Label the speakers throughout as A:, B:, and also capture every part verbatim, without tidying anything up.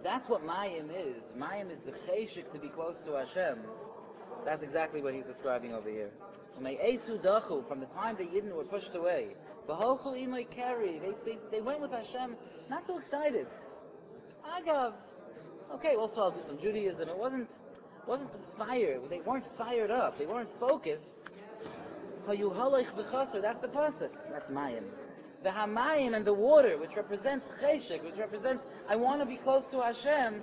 A: That's what Mayim is. Mayim is the cheshik to be close to Hashem. That's exactly what he's describing over here. From the time the Yidden were pushed away, they, they, they went with Hashem, not so excited. Agav, okay, also I'll do some Judaism. It wasn't, wasn't fire. They weren't fired up. They weren't focused. That's the pasuk. That's Mayim. The Hamayim and the water, which represents cheshik, which represents I want to be close to Hashem,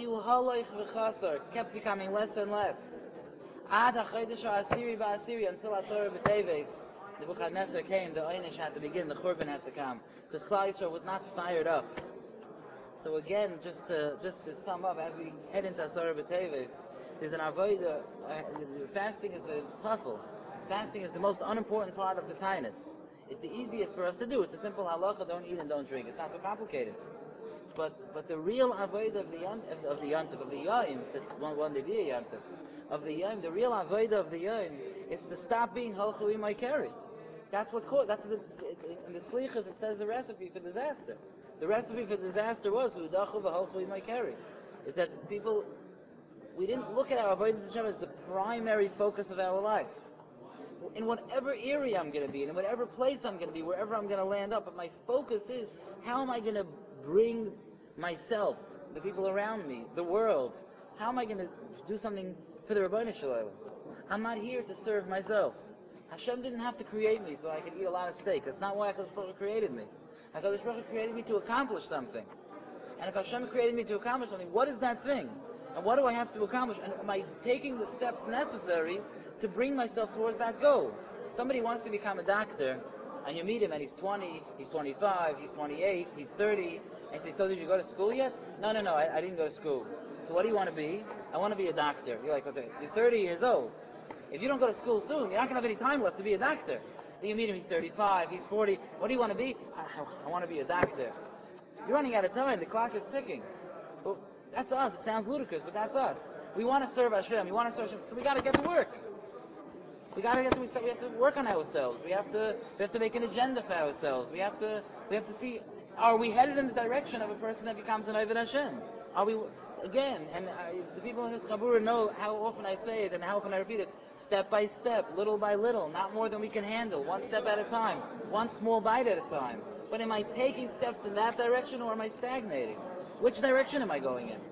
A: kept becoming less and less. Ad HaChodesh HaAsiri BaAsiri, until Asar B'Teves, Nebuchadnezzar came, the Einish had to begin, the Churban had to come, because Klal Yisrael was not fired up. So again, just to, just to sum up, as we head into Asar B'Teves, there's an avodah, uh, fasting is the tafel. Fasting is the most unimportant part of the tainus. It's the easiest for us to do. It's a simple halacha, don't eat and don't drink. It's not so complicated. But but the real avodah of the yom, of the yontif, of the yom, that one one day be a yontif, of the yom, the real avodah of the yom is to stop being halchu imay keri. That's what caught. That's the in the slichas it says the recipe for disaster. The recipe for disaster was hudachu v'halchu imay keri. Is that people, we didn't look at our avodah Hashem as the primary focus of our life. In whatever area I'm going to be in, in whatever place I'm going to be, wherever I'm going to land up, but my focus is how am I going to bring myself, the people around me, the world, how am I going to do something for the Ribbono Shel Olam? I'm not here to serve myself. Hashem didn't have to create me so I could eat a lot of steak. That's not why HaKadosh Baruch Hu created me. HaKadosh Baruch Hu created me to accomplish something. And if Hashem created me to accomplish something, what is that thing? And what do I have to accomplish? And am I taking the steps necessary to bring myself towards that goal? Somebody wants to become a doctor, and you meet him and he's twenty, he's twenty-five, he's twenty-eight, he's thirty, and you say, so did you go to school yet? No, no, no, I, I didn't go to school. So what do you want to be? I want to be a doctor. You're like, okay, you're thirty years old. If you don't go to school soon, you're not going to have any time left to be a doctor. Then you meet him, he's thirty-five, he's forty, what do you want to be? I, I, I want to be a doctor. You're running out of time, the clock is ticking. Well, that's us, it sounds ludicrous, but that's us. We want to serve Hashem, we want to serve Hashem, so we got to get to work. We gotta get to we, start, we have to work on ourselves. We have to we have to make an agenda for ourselves. We have to we have to see, are we headed in the direction of a person that becomes an Oved Hashem? Are we again? And I, the people in this Chabura know how often I say it and how often I repeat it. Step by step, little by little, not more than we can handle. One step at a time, one small bite at a time. But am I taking steps in that direction or am I stagnating? Which direction am I going in?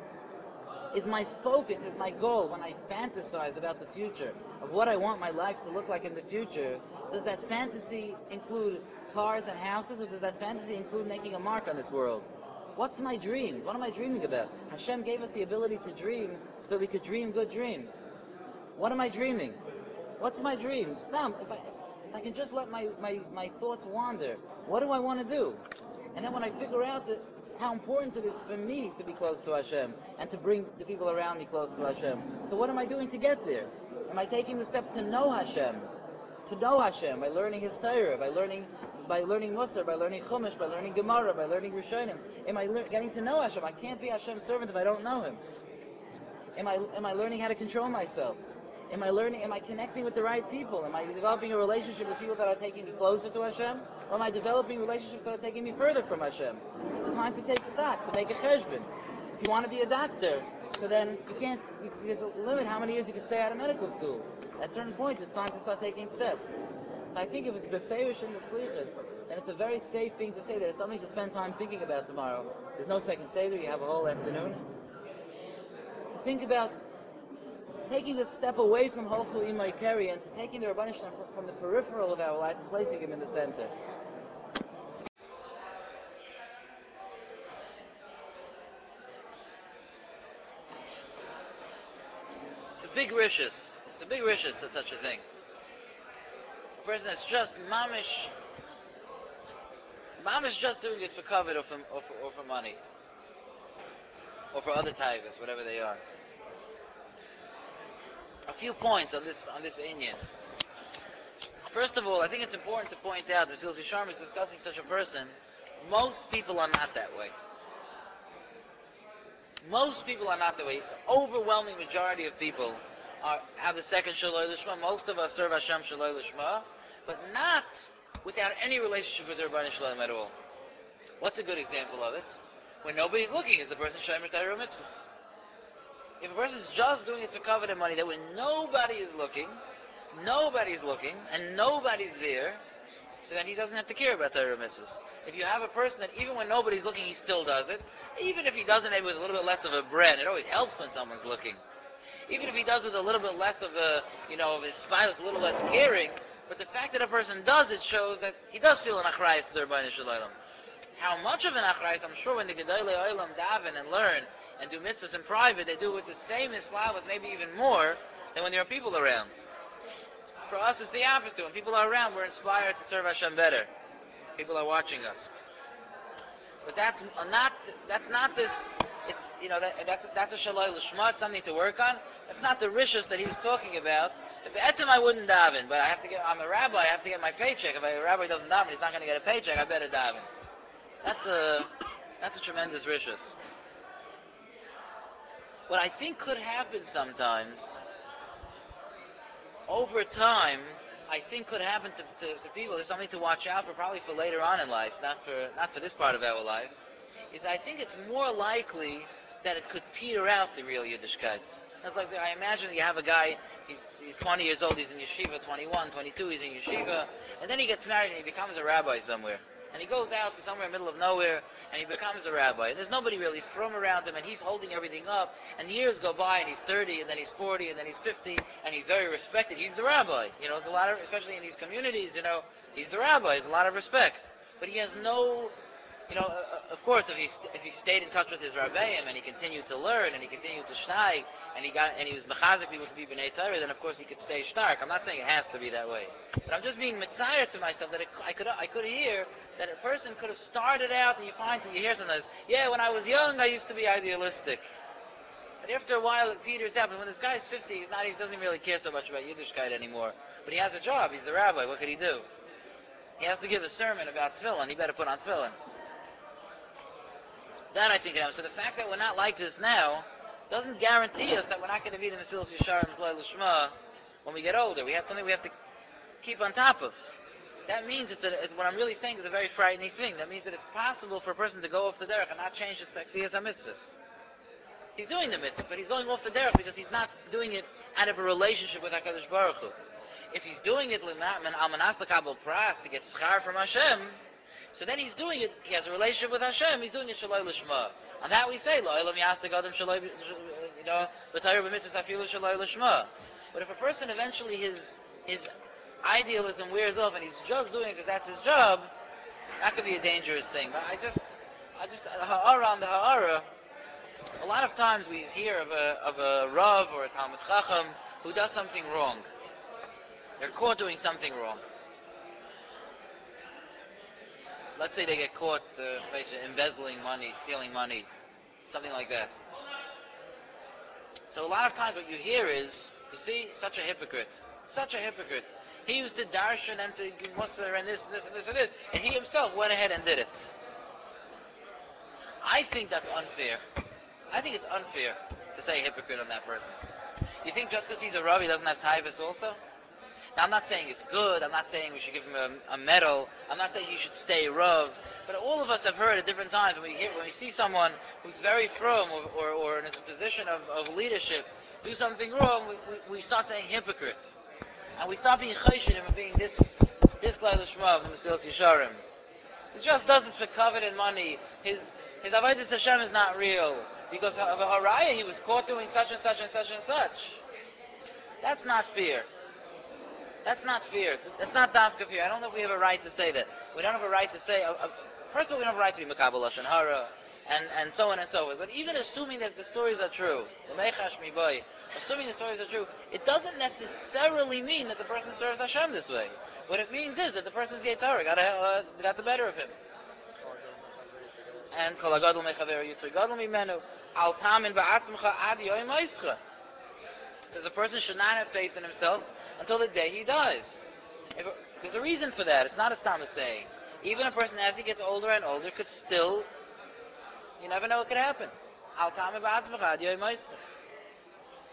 A: Is my focus, is my goal, when I fantasize about the future, of what I want my life to look like in the future, does that fantasy include cars and houses, or does that fantasy include making a mark on this world? What's my dreams? What am I dreaming about? Hashem gave us the ability to dream so that we could dream good dreams. What am I dreaming? What's my dream? Stam, if I, if I can just let my, my, my thoughts wander, what do I want to do? And then when I figure out that how important it is for me to be close to Hashem and to bring the people around me close to Hashem. So what am I doing to get there? Am I taking the steps to know Hashem? To know Hashem by learning His Torah, by learning by learning Musar, by learning Chumash, by learning Gemara, by learning Rishonim. Am I le- getting to know Hashem? I can't be Hashem's servant if I don't know Him. Am I am I learning how to control myself? Am I learning? Am I connecting with the right people? Am I developing a relationship with people that are taking me closer to Hashem? Or am I developing relationships that are taking me further from Hashem? It's time to take stock, to make a cheshbon. If you want to be a doctor, so then you can't, you, there's a limit how many years you can stay out of medical school. At a certain point, it's time to start taking steps. So I think if it's beferish in the slichas, then it's a very safe thing to say that it's something to spend time thinking about tomorrow. There's no second seder, you have a whole afternoon. To think about taking a step away from Holchu Imay Keri and to taking the Ribbono Shel Olam from the peripheral of our life and placing him in the center. It's a big rishis. It's a big rishis to such a thing. A person that's just mamish, mamish just doing it for covet or for, or for, or for money. Or for other tigers, whatever they are. A few points on this on this inyan. First of all, I think it's important to point out, Mesilas Yesharim is discussing such a person, most people are not that way. Most people are not that way. The overwhelming majority of people are, have the second Shaloi Lishma. Most of us serve Hashem Shaloi Lishma, but not without any relationship with the Ribbono Shel Olam at all. What's a good example of it? When nobody's looking, is the person shomer Torah mitzvahs? If a person is just doing it for coveted money, that when nobody is looking, nobody's looking, and nobody's there, so then he doesn't have to care about Torah mitzvahs. If you have a person that even when nobody's looking, he still does it, even if he does it maybe with a little bit less of a brand, it always helps when someone's looking. Even if he does it with a little bit less of a, you know, of his spineless, a little less caring, but the fact that a person does it shows that he does feel an achrayus to the Rebbeinu Shalom. How much of an achrayus, I'm sure when the Gedolei Olam daven and learn and do mitzvahs in private, they do it with the same islavas, maybe even more, than when there are people around. For us, it's the opposite. When people are around, we're inspired to serve Hashem better. People are watching us. But that's not, that's not this, it's, you know, that, that's, that's a shaloi l'shma, it's something to work on. That's not the rishus that he's talking about. If etzem I wouldn't daven, but I have to get, I'm a rabbi, I have to get my paycheck. If a rabbi doesn't daven, he's not going to get a paycheck, I better daven. That's a, that's a tremendous rishus. What I think could happen sometimes, over time, I think could happen to, to, to people, there's something to watch out for, probably for later on in life, not for not for this part of our life, is I think it's more likely that it could peter out the real Yiddishkeit. That's like, I imagine you have a guy, he's, he's twenty years old, he's in yeshiva, twenty-one, twenty-two, he's in yeshiva, and then he gets married and he becomes a rabbi somewhere. And he goes out to somewhere in the middle of nowhere, and he becomes a rabbi. And there's nobody really from around him, and he's holding everything up. And years go by, and he's thirty, and then he's forty, and then he's fifty, and he's very respected. He's the rabbi. You know, there's a lot of, especially in these communities, you know, he's the rabbi. There's a lot of respect. But he has no, you know, uh, of course, if he if he stayed in touch with his rabbeim, and he continued to learn, and he continued to shnai, and he got, and he was mechazik people to be b'nei Torah, then of course he could stay stark. I'm not saying it has to be that way, but I'm just being mitzayer to myself that it, I could I could hear that a person could have started out, and you find, and you hear sometimes, yeah, when I was young, I used to be idealistic. But after a while, it peters out. But when this guy's fifty, he's not, he doesn't really care so much about Yiddishkeit anymore. But he has a job. He's the rabbi. What could he do? He has to give a sermon about tefillin. He better put on tefillin. That I think it happens. So the fact that we're not like this now doesn't guarantee us that we're not going to be the Mesilas Yesharim Zloi L'Shma when we get older. We have something we have to keep on top of. That means it's, a, it's what I'm really saying is a very frightening thing. That means that it's possible for a person to go off the derech and not change his sexias mitzvahs. He's doing the mitzvahs, but he's going off the derech because he's not doing it out of a relationship with HaKadosh Baruch Hu. If he's doing it al-manas l'kabel pras, to get schar from Hashem, so then he's doing it, he has a relationship with Hashem, he's doing it shaloi l'shma. And that we say, lo elam yasek adam shaloi, you know, v'tayr b'mitzvahs afilu shaloi l'shma. But if a person eventually, his his idealism wears off and he's just doing it because that's his job, that could be a dangerous thing. But I just, I just, ha'ara on the ha'ara, a lot of times we hear of a, of a Rav or a Talmud Chacham who does something wrong. They're caught doing something wrong. Let's say they get caught uh, embezzling money, stealing money, something like that. So a lot of times what you hear is, you see, such a hypocrite. Such a hypocrite. He used to darshan and to give musar and this and this and this and this, and he himself went ahead and did it. I think that's unfair. I think it's unfair to say hypocrite on that person. You think just because he's a Rav, he doesn't have taivas also? Now, I'm not saying it's good. I'm not saying we should give him a, a medal. I'm not saying he should stay Rav. But all of us have heard at different times when we hear, when we see someone who's very from or, or, or in a position of, of leadership do something wrong, we, we, we start saying hypocrite. And we start being chayshid and being this this Laila Shema of the Mesilas Yesharim. He just does it for covet and money. His his avodas Hashem is not real. Because of a haraya, he was caught doing such and such and such and such. That's not fair. That's not fair. That's not dafka fair. I don't know if we have a right to say that. We don't have a right to say, uh, uh, first of all, we don't have a right to be makabel lashon hara, and, and so on and so forth. But even assuming that the stories are true, assuming the stories are true, it doesn't necessarily mean that the person serves Hashem this way. What it means is that the person's Yetzirah got, uh, got the better of him. And kol hagadol mechaver yitzer gadol mimenu al tamin ba'atzmcha ad yoyim ha'ischa. Says a person should not have faith in himself until the day he dies. If, there's a reason for that. It's not a stam saying. Even a person as he gets older and older could still, you never know what could happen. Al tamin ba'atzmcha ad yoyim ha'ischa.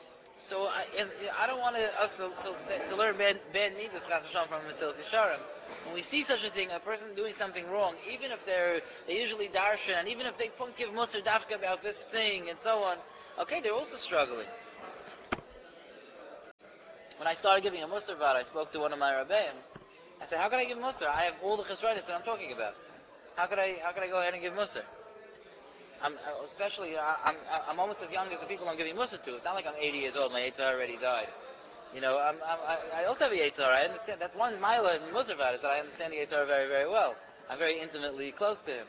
A: So I, I don't want to, us to, to, to learn bad, bad midas chas v'shalom from Mesilas Yesharim. When we see such a thing, a person doing something wrong, even if they're they usually darshan, and even if they don't give musar dafka about this thing and so on, okay, they're also struggling. When I started giving a musar about, I spoke to one of my rabbeim. I said, "How can I give musar? I have all the chesronis that I'm talking about. How could I? How could I go ahead and give musar? I'm especially I'm I'm almost as young as the people I'm giving musar to. It's not like I'm eighty years old. My Eitzah already died. You know, I'm, I'm, I also have a Eitzah. I understand. That's one mila in musar about is that I understand the Eitzah very very well. I'm very intimately close to him.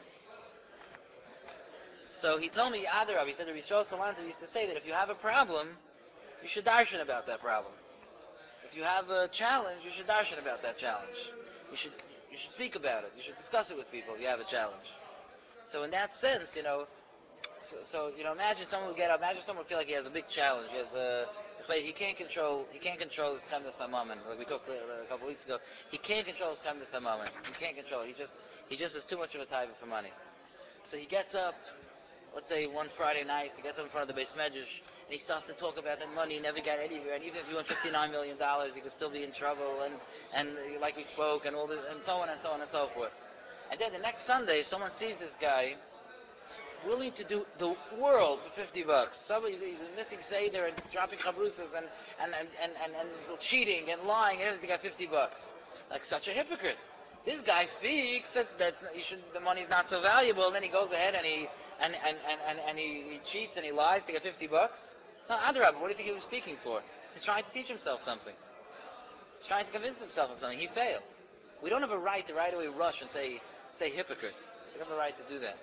A: So he told me, Adarab, he said, Rabbi Yisrael Salanter used to say that if you have a problem, you should darshan about that problem. If you have a challenge, you should darshan about that challenge. You should you should speak about it. You should discuss it with people if you have a challenge. So in that sense, you know, so, so you know, imagine someone would get up. Imagine someone would feel like he has a big challenge. He has a he can't control he can't control his chemdas hamamen. Like we talked a couple of weeks ago, he can't control his chemdas hamamen. He can't control. He just he just has too much of a type for money. So he gets up. Let's say one Friday night, he gets up in front of the Beis Medrash, and he starts to talk about that money, he never got anywhere, and even if he won fifty-nine million dollars, he could still be in trouble, and, and like we spoke, and all this, and so on and so on and so forth. And then the next Sunday, someone sees this guy willing to do the world for fifty bucks. Somebody he's missing Seder and dropping chabrusas and and, and, and, and, and cheating and lying and everything to get fifty bucks. Like such a hypocrite. This guy speaks that, that you should, the money's not so valuable, and then he goes ahead and he and, and, and, and, and he, he cheats and he lies to get fifty bucks. No, Adarab, what do you think he was speaking for? He's trying to teach himself something. He's trying to convince himself of something. He failed. We don't have a right to right away rush and say say hypocrite. We don't have a right to do that.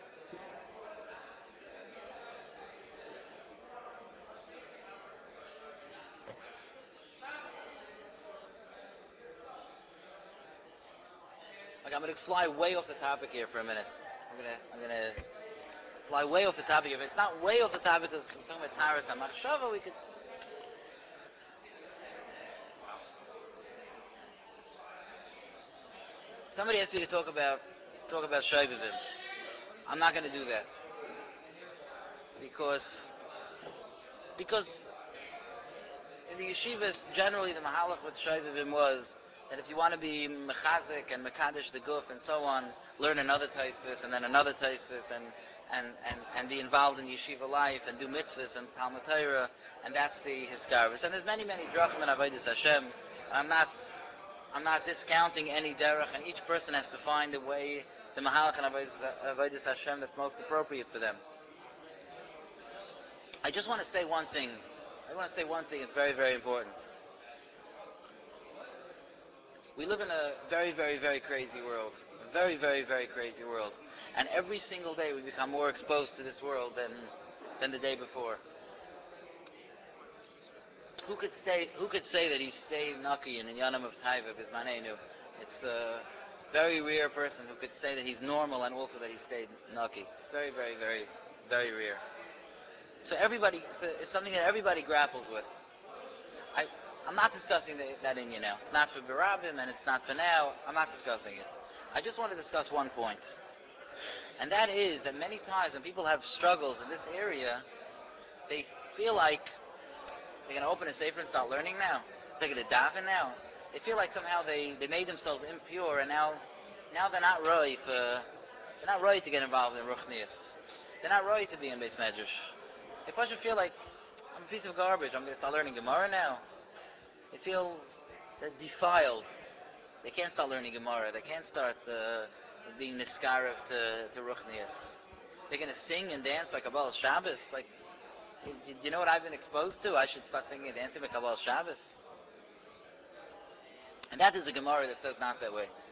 A: Like I'm going to fly way off the topic here for a minute. I'm going to I'm going to fly way off the topic. If it's not way off the topic because we're talking about Taras HaMachshava, we could. Somebody asked me to talk about to talk about Shaivavim. I'm not going to do that because because in the yeshivas generally the mahalach with Shaivavim was that if you want to be mechazik and mekadesh the guf and so on, learn another taisvis and then another taisvis and and, and, and be involved in yeshiva life and do mitzvahs and Talmud Torah, and that's the hiskarvis. And there's many many drachim and avodas Hashem. And I'm not I'm not discounting any derech, and each person has to find the way, the mahalach and avodas Hashem that's most appropriate for them. I just want to say one thing. I want to say one thing. It's very very important. We live in a very, very, very crazy world. A very, very, very crazy world. And every single day we become more exposed to this world than than the day before. Who could say who could say that he stayed naki in the Yanam of Taiva Bismanenu? It's a very rare person who could say that he's normal and also that he stayed naki. It's very, very, very, very rare. So everybody, it's, a, it's something that everybody grapples with. I, I'm not discussing the, that in you now. It's not for Barabim and it's not for now. I'm not discussing it. I just want to discuss one point. And that is that many times when people have struggles in this area, they feel like they're going to open a sefer and start learning now. They're going to daven now. They feel like somehow they, they made themselves impure and now now they're not ready for they're not ready to get involved in Ruchnius. They're not ready to be in Beis Medrash. They probably feel like I'm a piece of garbage. I'm going to start learning Gemara now. They feel they're defiled. They can't start learning Gemara. They can't start uh, being niskarev to, to Ruchnius. They're going to sing and dance by Kabbalah Shabbos. Like, you, you know what I've been exposed to? I should start singing and dancing by Kabbalah Shabbos. And that is a Gemara that says not that way.